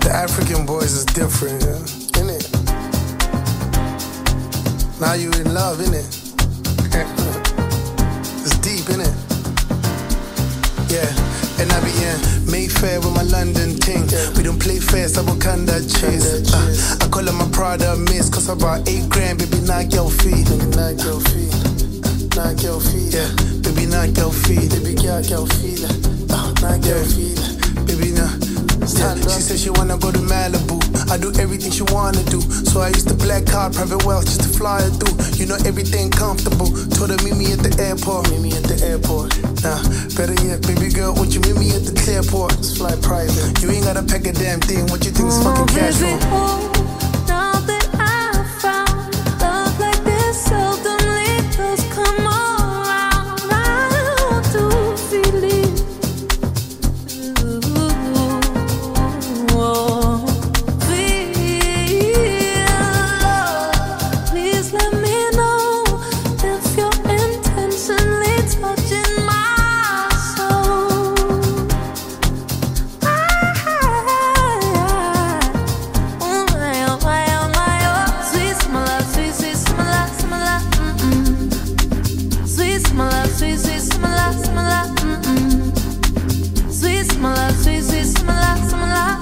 African boys is different, yeah? Innit? Now you in love, innit? It's deep, innit? Yeah, and I be in Mayfair with my London ting. We don't play fast, I will kind that chase. I call it my Prada miss, cause I bought 8 grand, baby, knock your feet. Knock your feet. Knock your feet. Yeah, baby, knock your feet. Baby, knock your feet. Knock your feet. Baby, nah. Yeah, she said she wanna go to Malibu. I do everything she wanna do. So I used to black card private wealth just to fly her through. You know everything comfortable. Told her meet me at the airport. Meet me at the airport. Nah, better yet, baby girl, won't you meet me at the clearport? Let's fly private. You ain't gotta pack a damn thing. What you think is fucking cash for? Now that I found love like this seldomly does come around, I want to feel it. Please let me know if you're intentionally touching my soul. Sweet smell, sweet, sweet smell, smell, sweet smell, sweet, sweet smell, smell, sweet smell, sweet, sweet smell, smell,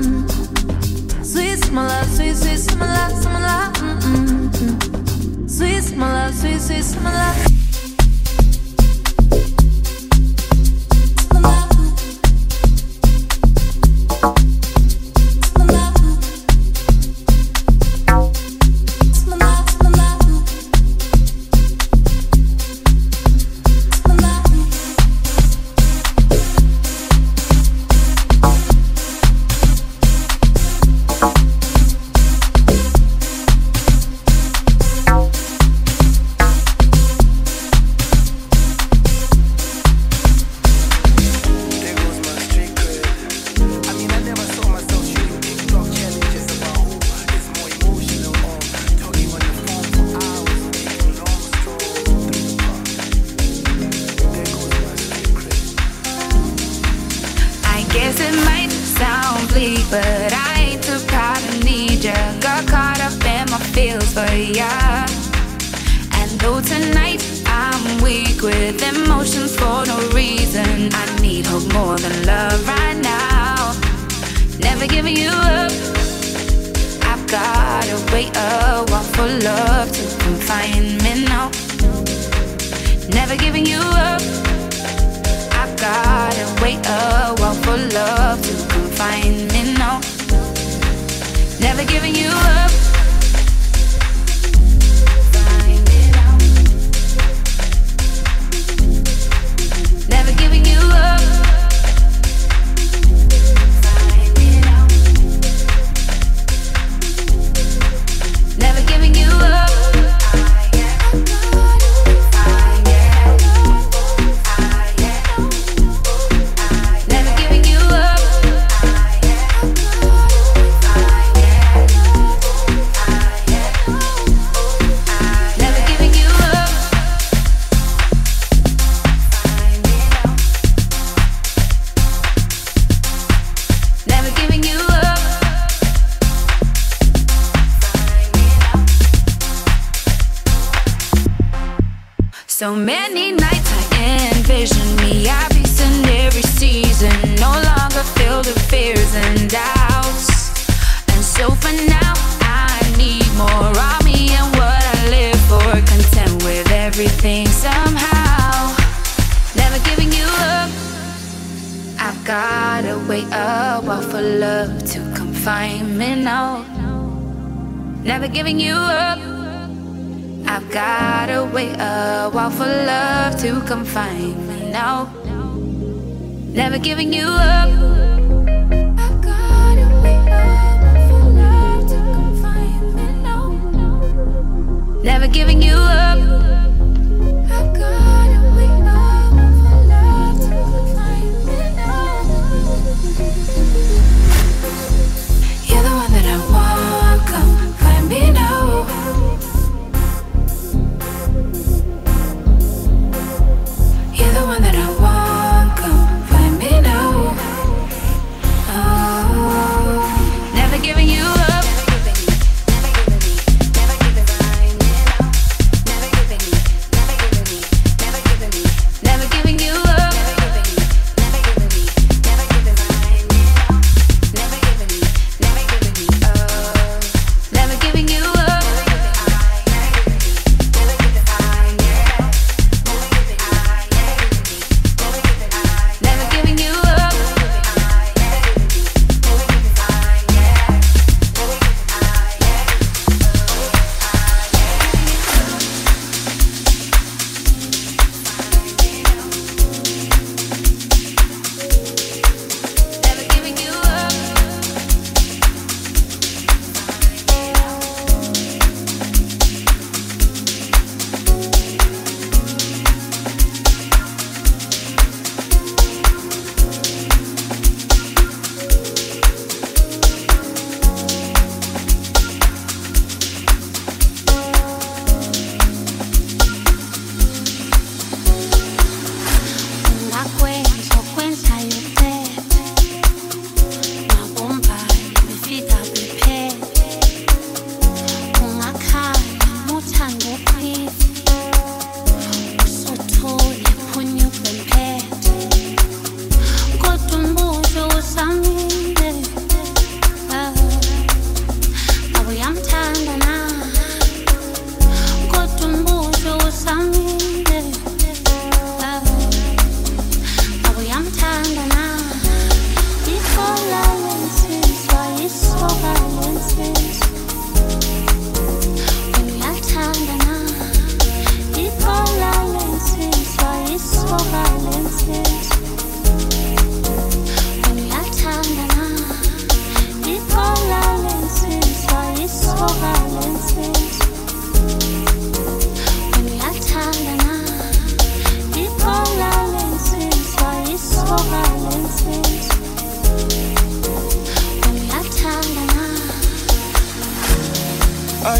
sweet smell, sweet, sweet smell, smell, sweet smell, sweet, sweet smell. But I ain't too proud to need ya. Got caught up in my feels for ya. And though tonight I'm weak with emotions for no reason, I need hope more than love right now. Never giving you up. I've gotta wait a while for love to confine me now. Never giving you up. I've gotta wait a while for love to confine me now. Never giving you up. Find it out. Never giving you up. Find it out. Never giving you up. So many nights I envision me obvious in every season, no longer filled with fears and doubts. And so for now I need more of me and what I live for, content with everything somehow. Never giving you up. I've gotta wait a while for love to confine me now. Never giving you up. I've gotta wait a while for love to confine me now. Never giving you up. I've gotta wait a while for love to confine me now. Never giving you up. I've gotta wait a while for love to confine me now. You're the one that I want, come find me now. You're the one that I want, come find me now.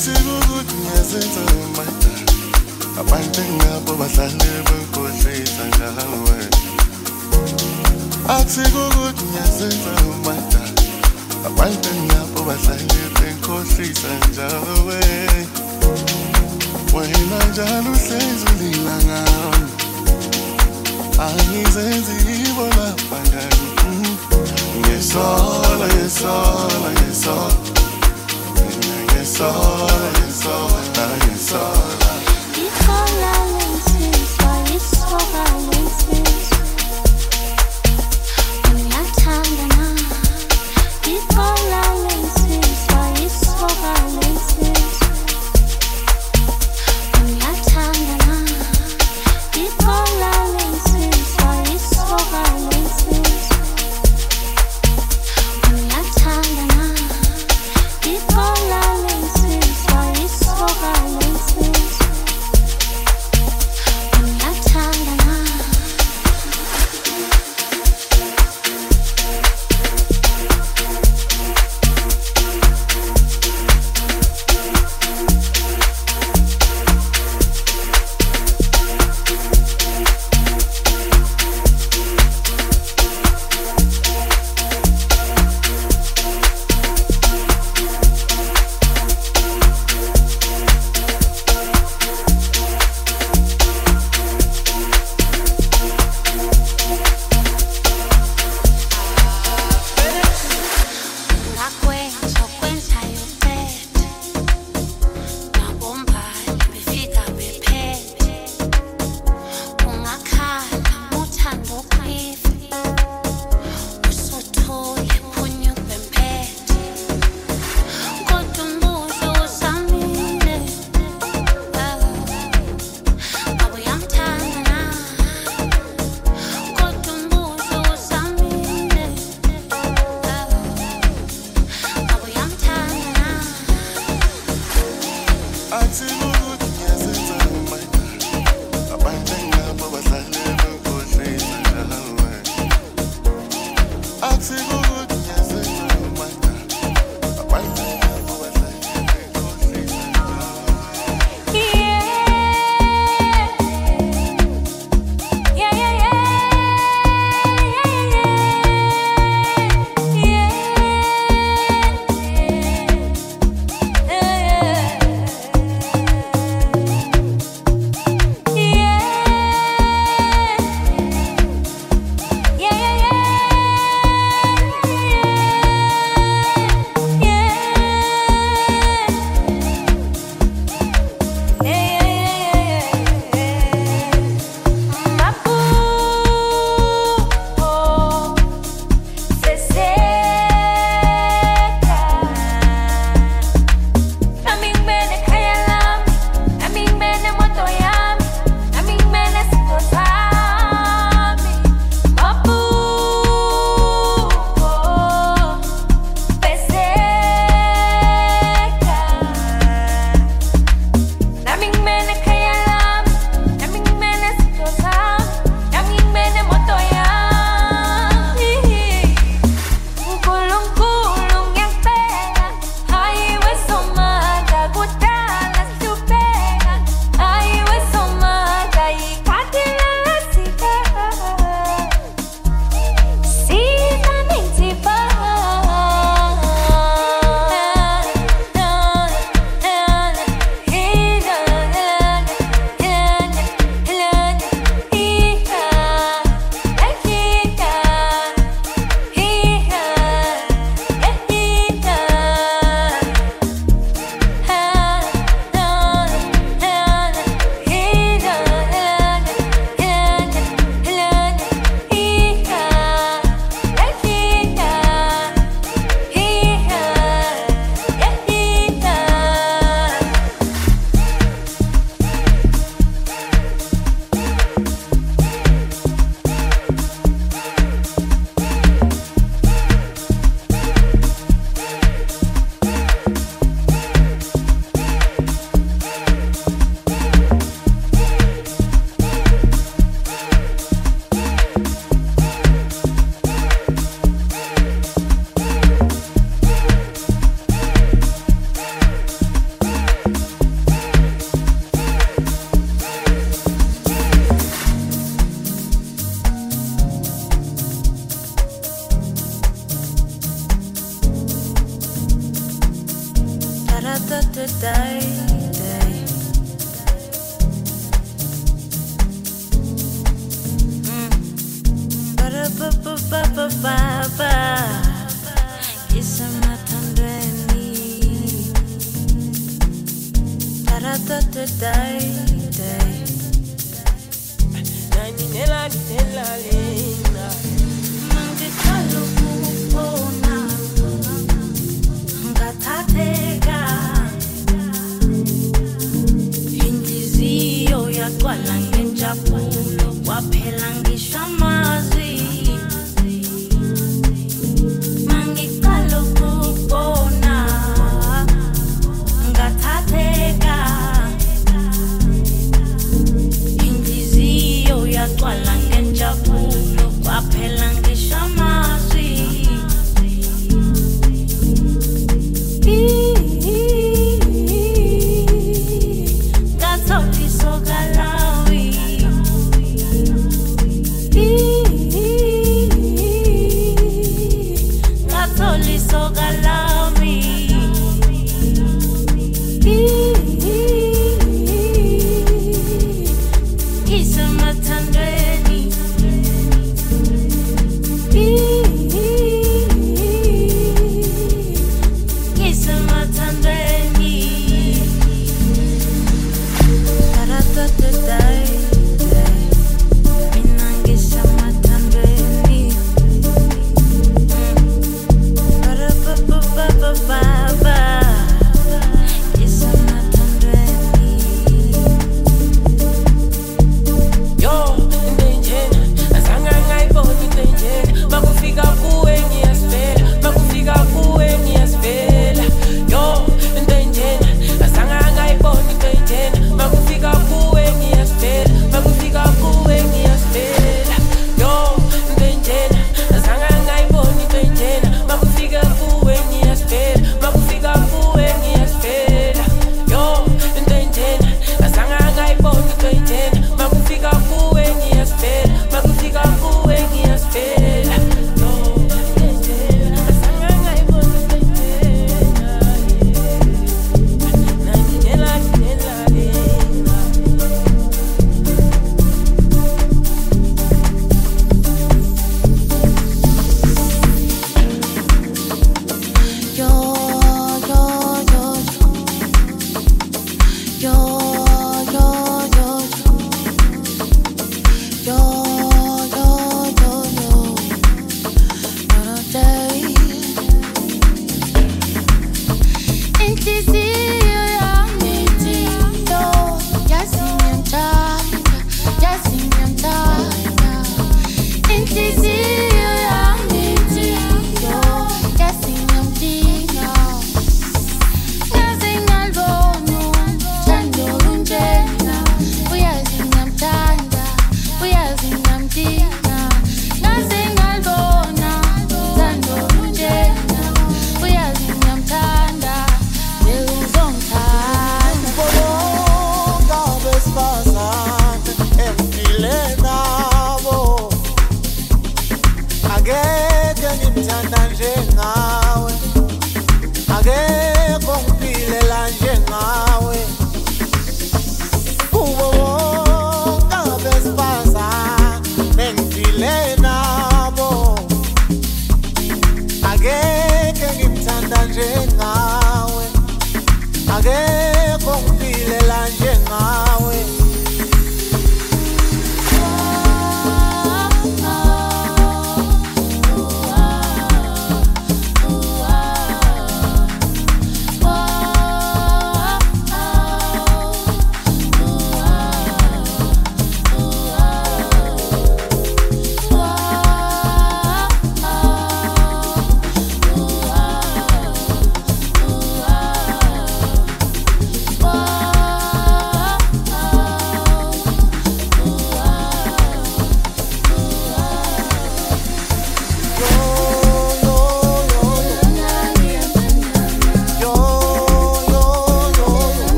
ukuthi ngiyazenza manje abantu ngabo bahlale bekhohlisa ngawe ukuthi ngiyazenza manje abantu ngabo bahlale bekhohlisa ngawe wena njalo uhlezi ulila ngami angizenzi ibona bangani ngesola ngesola ngesola ngesola ngesola ngesola Isola lensizwa isola lensizwa Uyathandana Isola lensizwa isola lensizwa Uyathandana Isola lensizwa isola lensizwa Uyathandana Isola lensizwa isola lensizwa Uyathandana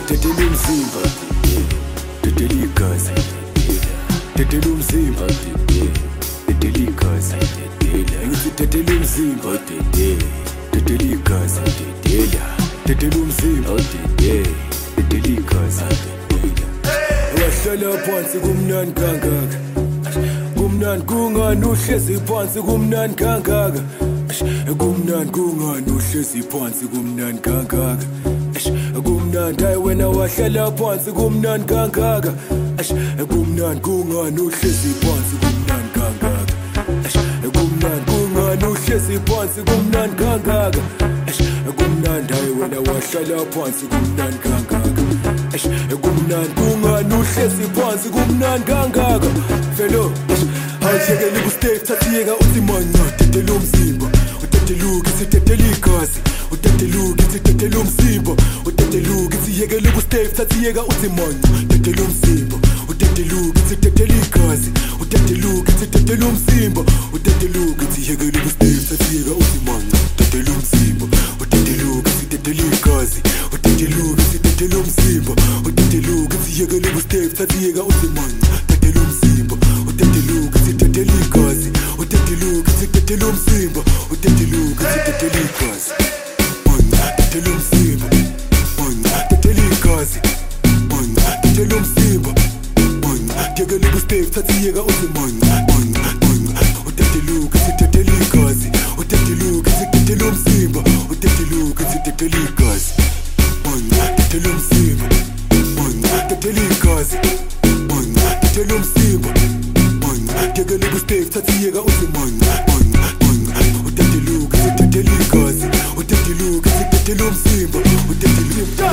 tetela umzimba tetela igazi tetela umzimba tetela igazi ngithi tetela umzimba tetela igazi tetela umzimba tetela igazi wahlala phansi kumnandi kangaka kumnandi kungani uhlezi phansi kumnandi kangaka kumnandi kungani uhlezi phansi kumnandi kangaka kumnandi hayi wena wahlala phansi kumnandi kangaka kumnandi kungani uhlezi phansi kumnandi kangaka kumnandi kungani uhlezi phansi kumnandi kangaka kumnandi hayi wena wahlala phansi kumnandi kangaka kumnandi kungani uhlezi phansi kumnandi kangaka velo ayishekele kustave thathiyeka uthi manya tetela umzimba uteteluka isitetela igazi uteteluka isitetela umzimba uteteluka isiyekele kustave thathiyeka uthi manya tetela umzimba uteteluka isitetela igazi uteteluka isitetela umzimba uteteluka isiyekele kustave thathiyeka uthi manya tetela umzimba uteteluka isitetela igazi uteteluka isitetela umzimba uteteluka isiyekele kustave thathiyeka uthi manya tetela umzimba uteteluka isitetela igazi uteteluka isitetela umzimba uteteluka isitetela igazi tetela umzimba tetela igazi tetela umzimba yekele kustave thathiyeka uthi manya uteteluka isitetela igazi uteteluka isitetela umzimba uteteluka isitetela igazi tetela umzimba tetela igazi tetela umzimba yekele kustave thathiyeka uthi manya uteteluka isitetela igazi uteteluka isitetela umzimba uteteluka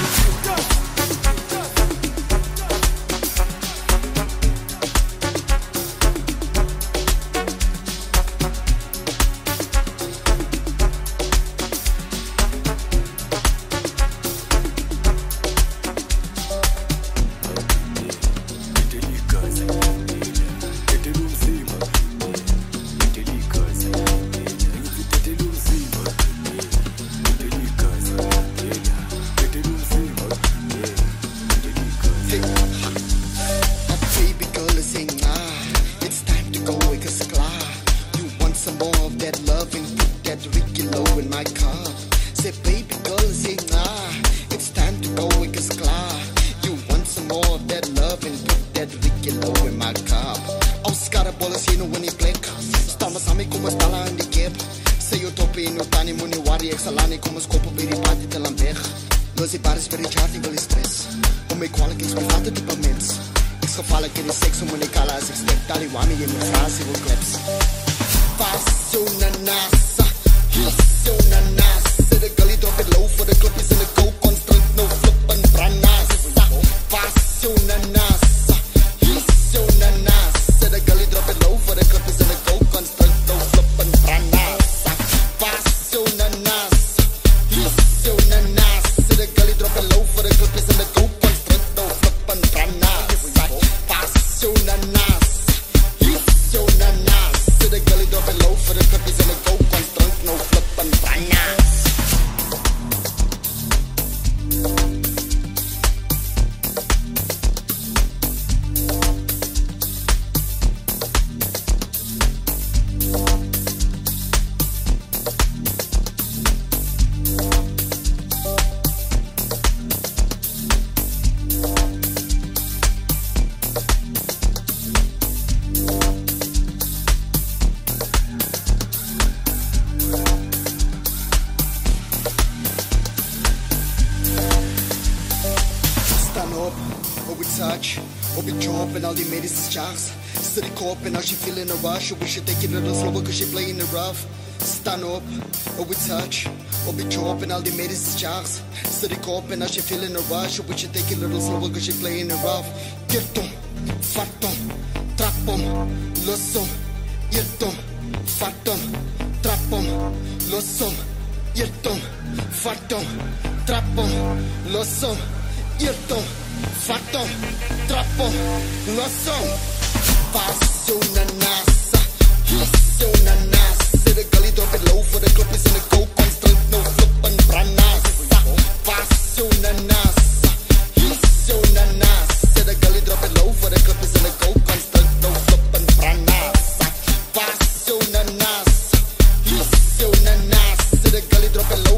And now she feeling a rush, or we should take it a little slower cause she playing it rough. Stand up, or we touch, or be chopping all the medicine jars. City cop and now she feeling a rush, or we should take it a little slower cause she playing it rough. Get them, fat them, trap them, loss them, get them, fat them, trap them, loss them, get them, fat them, trap them, loss them, get them, fat them, trap them, loss them. Pass una nasa, pass una nasa. The gully drop it low for the club is in the go constant, no flip and branasa. Pass una nasa, drop it low.